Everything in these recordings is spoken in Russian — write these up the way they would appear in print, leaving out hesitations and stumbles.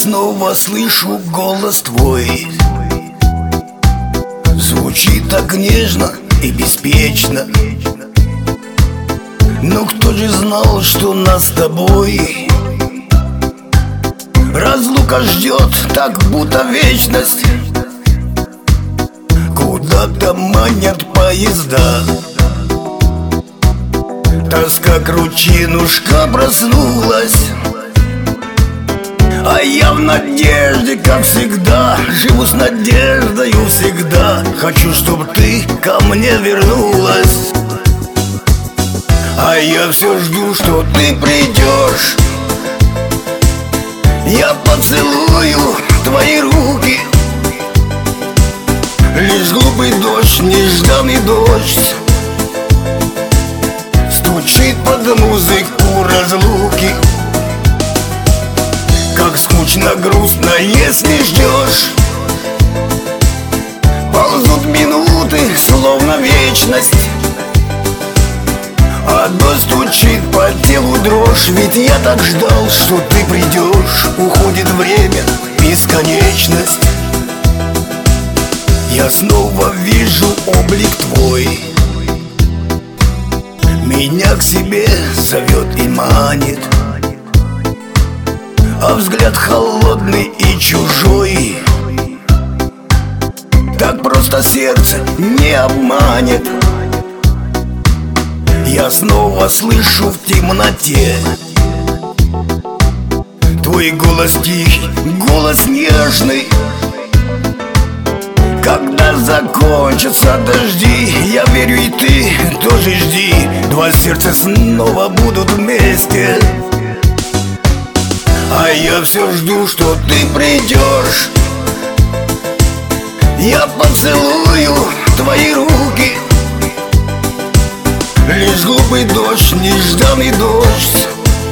снова слышу голос твой. Звучит так нежно и беспечно. Но кто же знал, что нас с тобой разлука ждет, так будто вечность. Куда-то манят поезда. Тоска кручинушка проснулась. А я в надежде, как всегда, живу с надеждою всегда. Хочу, чтоб ты ко мне вернулась. А я все жду, что ты придешь. Я поцелую твои руки. Лишь глупый дождь, нежданный дождь, стучит под музыку разлуки. Как скучно, грустно, если ждешь. Ползут минуты, словно вечность. А дождь стучит по телу дрожь. Ведь я так ждал, что ты придешь. Уходит время, бесконечность. Я снова вижу облик твой. Меня к себе зовет и манит. А взгляд холодный и чужой. Так просто сердце не обманет. Я снова слышу в темноте твой голос тихий, голос нежный. Когда закончатся дожди, я верю, и ты тоже жди. Два сердца снова будут вместе. А я все жду, что ты придешь. Я поцелую твои руки. Лишь глупый дождь, нежданный дождь,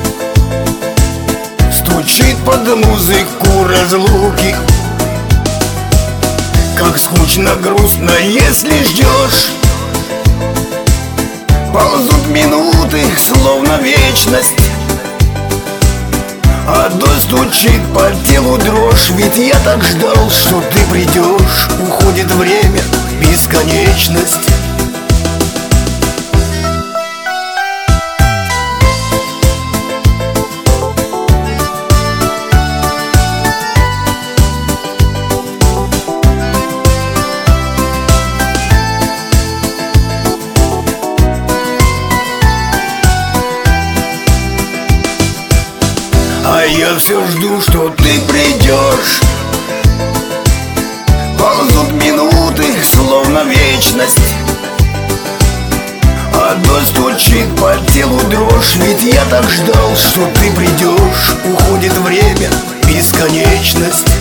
стучит под музыку разлуки. Как скучно, грустно, если ждешь. Ползут минуты, словно вечность. А дождь стучит по телу дрожь. Ведь я так ждал, что ты придешь. Уходит время, бесконечность. А я все жду, что ты придешь. Ползут минуты, словно вечность. А дождь стучит по телу дрожь. Ведь я так ждал, что ты придешь. Уходит время, бесконечность.